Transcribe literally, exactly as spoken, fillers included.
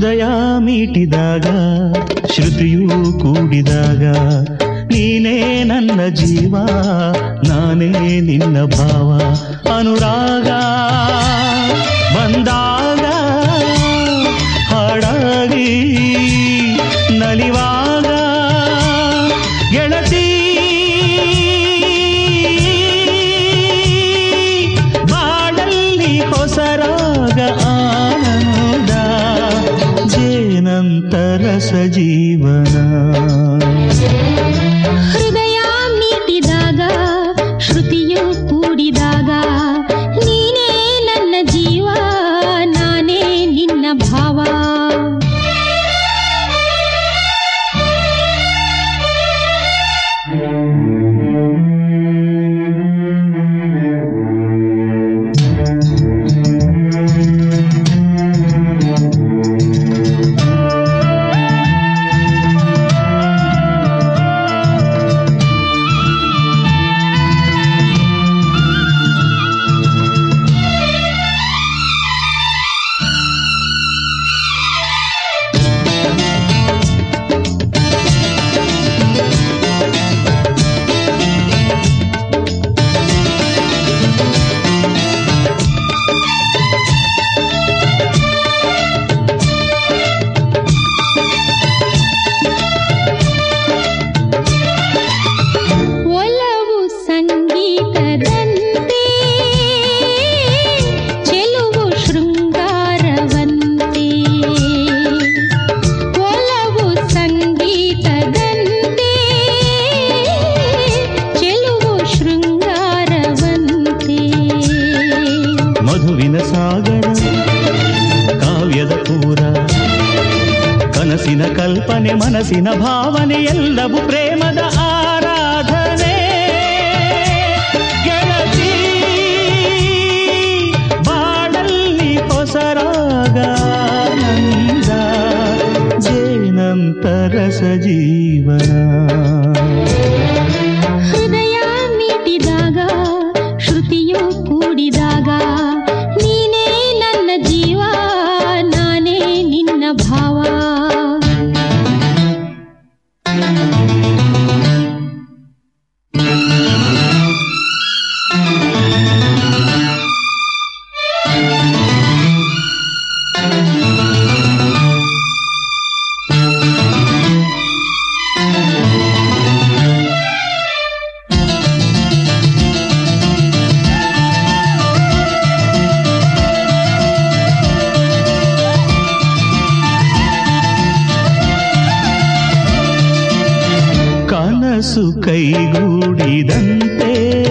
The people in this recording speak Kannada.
ಹೃದಯ ಮೀಟಿದಾಗ ಶ್ರುತಿಯೂ ಕೂಡಿದಾಗ ನೀನೇ ನನ್ನ ಜೀವ ನಾನೇ ನಿನ್ನ ಭಾವ. ಅನುರಾಗ ಬಂದಾಗ ಹಾಡಾಗಿ ನಲಿವಾಗ ಗೆಳತಿ ಬಾಳಲ್ಲಿ ಹೊಸರಾಗ ಆನಂದ ಜೇನಂತರ ಸಜೀವನ. ಹೃದಯ ಮೀಟಿದಾಗ ಶ್ರುತಿಯು ಕೂಡಿದಾಗ ನೀನೇ ನನ್ನ ಜೀವ ನಾನೇ ನಿನ್ನ ಭಾವ. ಕನಸಿನ ಕಲ್ಪನೆ ಮನಸ್ಸಿನ ಭಾವನೆ ಎಲ್ಲವೂ ಪ್ರೇಮದ ಆರಾಧನೆ. ಗೆಳತಿ ಬಾಳಲ್ಲಿ ಹೊಸರಾಗ ನಂದ ಜೇನಂತರ ಸಜೀವನ. ಹೃದಯ ಮೀಟಿದಾಗ ಶ್ರುತಿಯು ಕೂಡಿದಾಗ ನೀನೇ ನನ್ನ ಜೀವ ನಾನೇ ನಿನ್ನ ಭಾವ. ಕನಸು ಕೈಗೂಡಿದಂತೆ